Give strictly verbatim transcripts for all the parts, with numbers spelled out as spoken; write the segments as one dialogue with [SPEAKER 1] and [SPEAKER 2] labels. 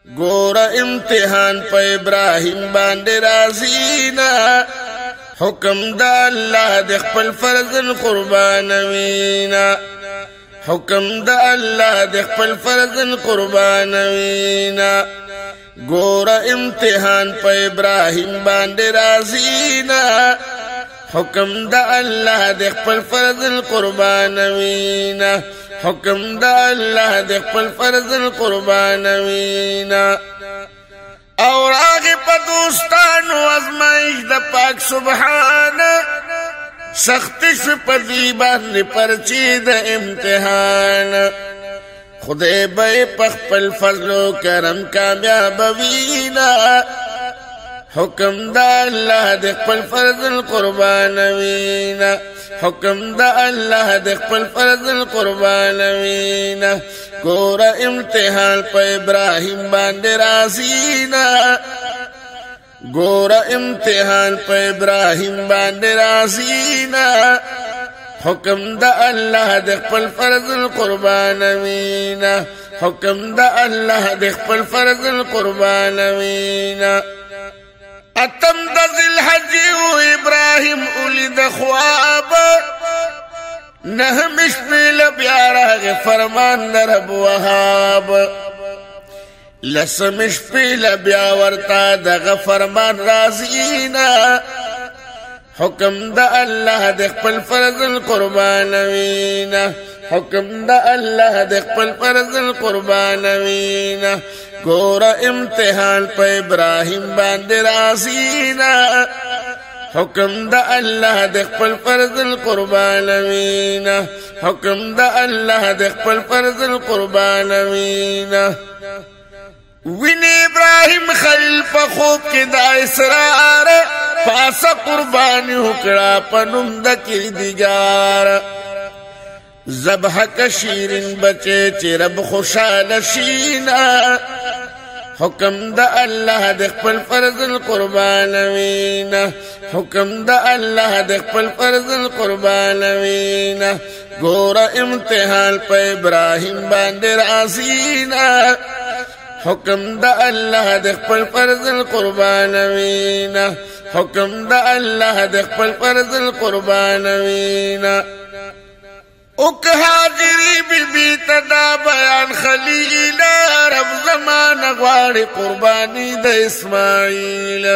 [SPEAKER 1] گور امتحان پا ابراہیم باندے رازینا حکم دا اللہ دے خپل فرزن قربانوینا حکم دا اللہ دے خپل فرزن قربانوینا گور امتحان پا ابراہیم باندے رازینا حکم دا اللہ دے خپل فرزن قربانوینا حکم دا اللہ دے خپل فرزن قربانوینا اور آگے پا دوستانو ازمائش دا پاک سبحان سختش پا دیبان پرچی دا امتحان خدای بے پخپل فضل و کرم کامیابوینا حکم دا اللہ دے خپل فرزن قربانوینا حکم دا اللہ دے خپل فرزن قربانوینا گورا امتحان پا ابراہیم باندے رازینا گورا امتحان پا ابراہیم باندے رازینا حکم دا اللہ دے خپل فرزن قربانوینا حکم دا اللہ دے خپل فرزن قربانوینا اتم دا ذی و ابراہیم اولید خواب نہمش پیل بیارا گے فرمان درب وحاب لسمش پیل بیاورتا دا فرمان رازینا حکم دا اللہ دے خپل فرزن قربانوینا حکم دا اللہ دے خپل فرزن قربانوینا گورا امتحان پا ابراہیم باندے رازینا حکم دا اللہ دے خپل فرزن قربانوینا حکم دا اللہ دے خپل فرزن قربانوینا وین ابراہیم خلیل پا خوب کی دا اسرار پاسا قربانی حکڑا پنم دا کردگار زبح کا شیرین بچے چی رب خوشال شینا حکم دا اللہ دے خپل فرزن قربانوینا حکم دا اللہ دے خپل فرزن قربانوینا گورا امتحان پا ابراہیم باندے رازینا حکم دا اللہ دے خپل فرزن قربانوینا حکم دا اللہ دے خپل فرزن قربانوینا اک حاضری بی بی تدا بیان خلیل رب زمان غوار قربانی دا اسماعیل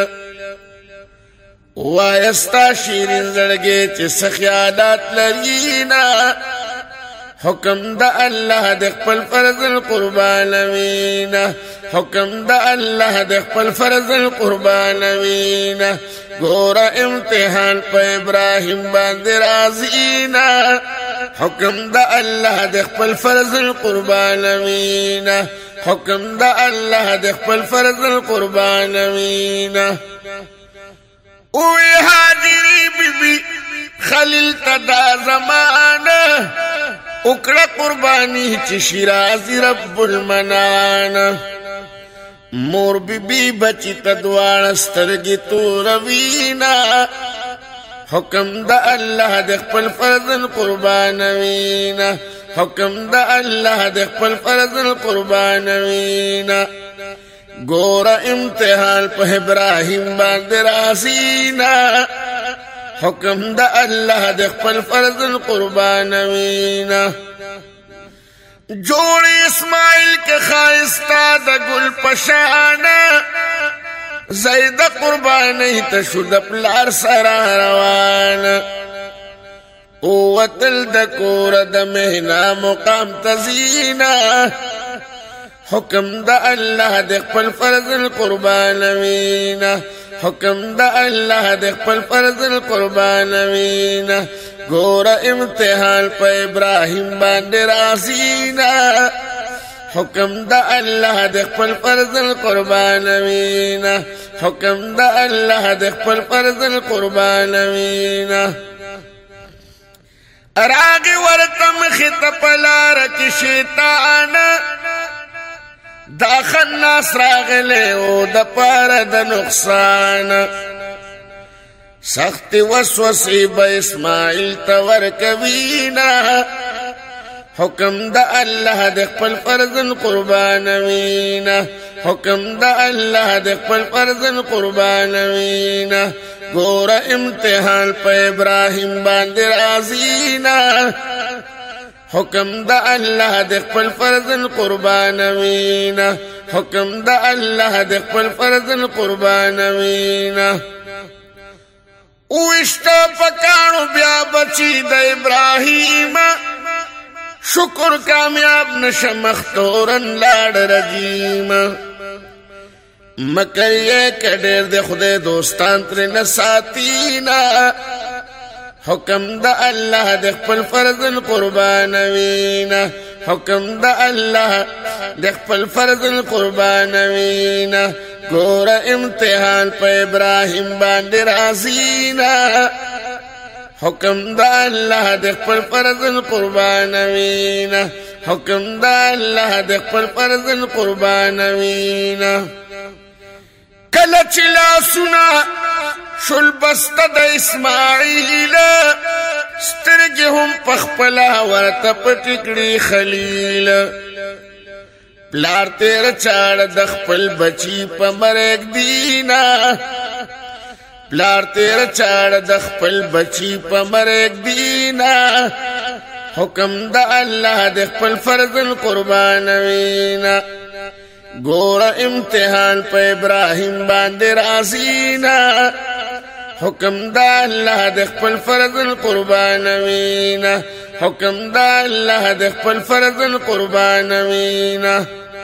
[SPEAKER 1] وایستا شیرین زرگے چی سخیالات لرینا حکم دا اللہ دے خپل فرزن قربانوینا حکم دا اللہ دے خپل فرزن قربانوینا گورا امتحان پا ابراہیم باندے رازینا حکم دا اللہ دے خپل فرزن قربانوینا حکم دا اللہ دے خپل فرزن قربانوینا اوی حاضری بی بی خلیل تدا زمانا اکڑا قربانی چی شیرازی رب المنانا مور بی بی بچی تدوان سترگی تو روینا حکم دا اللہ دے خپل فرزن قربانوینا حکم دا اللہ دے خپل فرزن قربانوینا گورا امتحان پا ابراہیم باندے رازینا حکم دا اللہ دے خپل فرزن قربانوینا جوڑی اسماعیل کے خائستہ دا گل پشانا زید قربانی تشد پلار سرا روانا اوتل دا کور دا مہنا مقام تزینا حکم دا اللہ دے خپل فرزن قربانوینا حکم دا اللہ دے خپل فرزن قربانوینا گورا امتحان پا ابراہیم باندے رازینا حکم دا اللہ دے خپل فرزن قربانوینا حکم دا اللہ دے خپل فرزن قربانوینا راگی ورطم خطب لارک شیطانا دا خناس راغلے او دا پارا دا نقصان سخت وسوسی با اسماعیل تور کوینا حکم دا اللہ دے خپل فرزن قربانوینا حکم دا اللہ دے خپل فرزن قربانوینا گورا امتحان پا ابراہیم باندے رازینا حکم دا اللہ دے خپل فرزن قربانوینا حکم دا اللہ دے خپل فرزن قربانوینا اوشتا پکانو بیا بچی دا ابراہیم شکر کامیاب نشمختورن لاڑ رجیم مکر یہ کہ دیر دے خدے دوستان تر نساتینا حکم دا اللہ دے خپل فرزن قربانوینا حکم دا اللہ دے خپل فرزن قربانوینا گورا امتحان پا ابراہیم باندے رازینا حکم دا اللہ دے خپل فرزن قربانوینا حکم دا اللہ دے خپل فرزن قربانوینا کلچ لا سنا شل بست دا اسماعیل سترگی ہم پخپلا ورطا پٹکڑی خلیل پلار تیر چاڑ دخپل بچی پا مرگ دینا پلار تیر چاڑ دخپل بچی پا مرگ دینا حکم دا اللہ دخپل فرزن قربانوینا گورا امتحان پا ابراہیم باندے رازینا حکم دا اللہ دخپل فرزن قربانوینا حکم دا اللہ دخپل فرزن قربانوینا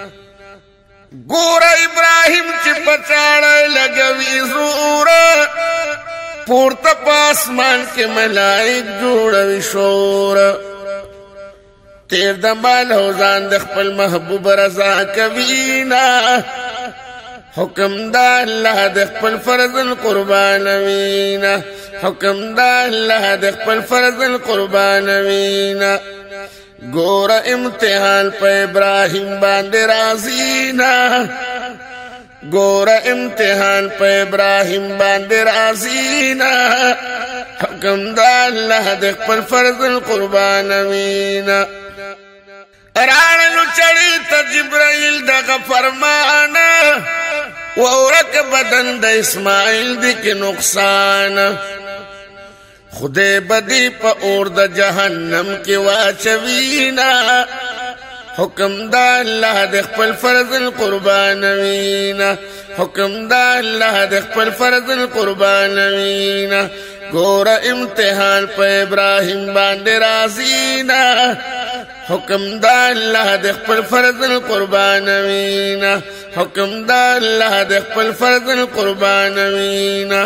[SPEAKER 1] گورا ابراہیم چی پچاڑے لگوی زورا پورتا پاسمان کے ملائک جوڑوی شورا تیر دمال ہوزان دخپل محبوب رضا کوینا حکم دا اللہ دخپل فرزن قربانوینا حکم دا اللہ دخپل فرزن قربانوینا گورا امتحان پا ابراہیم باندے رازینا گورا امتحان پا ابراہیم باندے رازینا حکم دا اللہ دخپل فرزن قربانوینا رانلو چڑی تا جبرائیل دا فرمانا وورک بدن دا اسماعیل دی کی نقصان خدے بدی پا اور دا جہنم کی واچوینا حکم دا اللہ دخپل فرزن قربانوینا حکم دا اللہ دخپل فرزن قربانوینا گورا امتحان پا ابراہیم باندے رازینا حکم دا اللہ دخپل فرزن قربانوینا حکم دا اللہ دخپل فرزن قربانوینا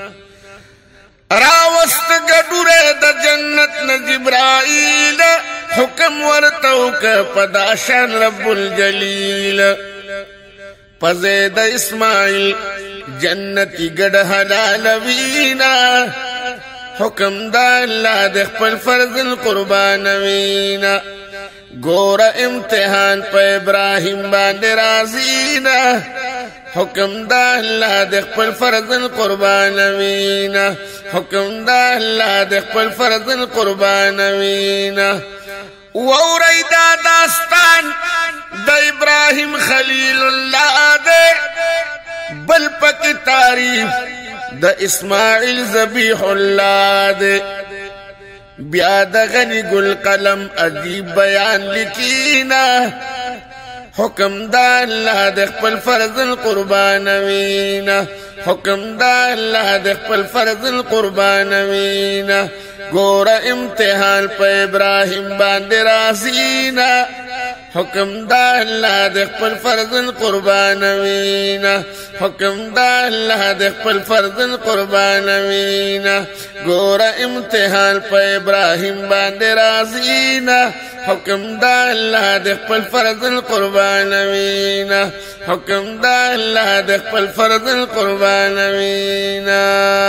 [SPEAKER 1] راوست گڈورے دا جنت نا جبرائیل حکم ورتوک پداشان رب الجلیل پزید اسماعیل جنتی گڈ حلالوینا حکم دا اللہ دخپل فرزن قربانوینا گورا امتحان پا ابراہیم باندے رازینا حکم دا اللہ دخپل فرزن قربانوینا حکم دا اللہ دخپل فرزن قربانوینا ووری دا داستان دا ابراہیم خلیل اللہ دے بل پک تعریف دا اسماعیل ذبیح اللہ دے بیا دا غنی گل قلم عجیب بیان لکینا حکم دا اللہ دخپل فرزن قربانوینا حکم دا اللہ دخپل فرزن قربانوینا گورا امتحان پا ابراہیم باندے رازینا حکم دا اللہ دخپل فرزن قربانوینا حکم دا اللہ دخپل فرزن قربانوینا گورا امتحان پا ابراہیم باندے رازینا حکم دا اللہ دخپل فرزن قربانوینا حکم دا اللہ دخپل فرزن قربانوینا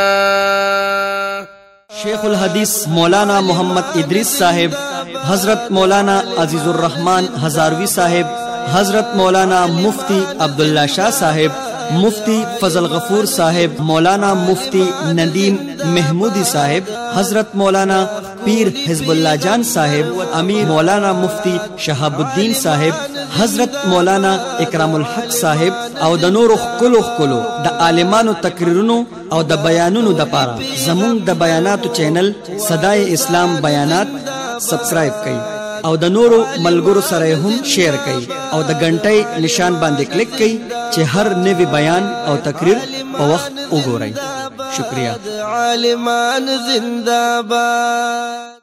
[SPEAKER 2] شیخ الحدیث مولانا محمد ادریس صاحب، حضرت مولانا عزیز الرحمن ہزاروی صاحب، حضرت مولانا مفتی عبداللہ شاہ صاحب، مفتی فضل غفور صاحب، مولانا مفتی ندیم محمودی صاحب، حضرت مولانا پیر حزب اللہ جان صاحب، امیر مولانا مفتی شہاب الدین صاحب، حضرت مولانا اکرام الحق صاحب او د نورو خلو خلو د عالمانو تقریرونو او د بیانونو د پاره زمون د بیاناتو چینل صدای اسلام بیانات سبسکرایب کړئ او د نورو ملګرو سره هم شیر کړئ او د غنټۍ نشان باندې کلیک کړئ چې هر نوی بیان او تقریر په وخت وګورئ. شکریہ.
[SPEAKER 1] عالمان زندہ باد.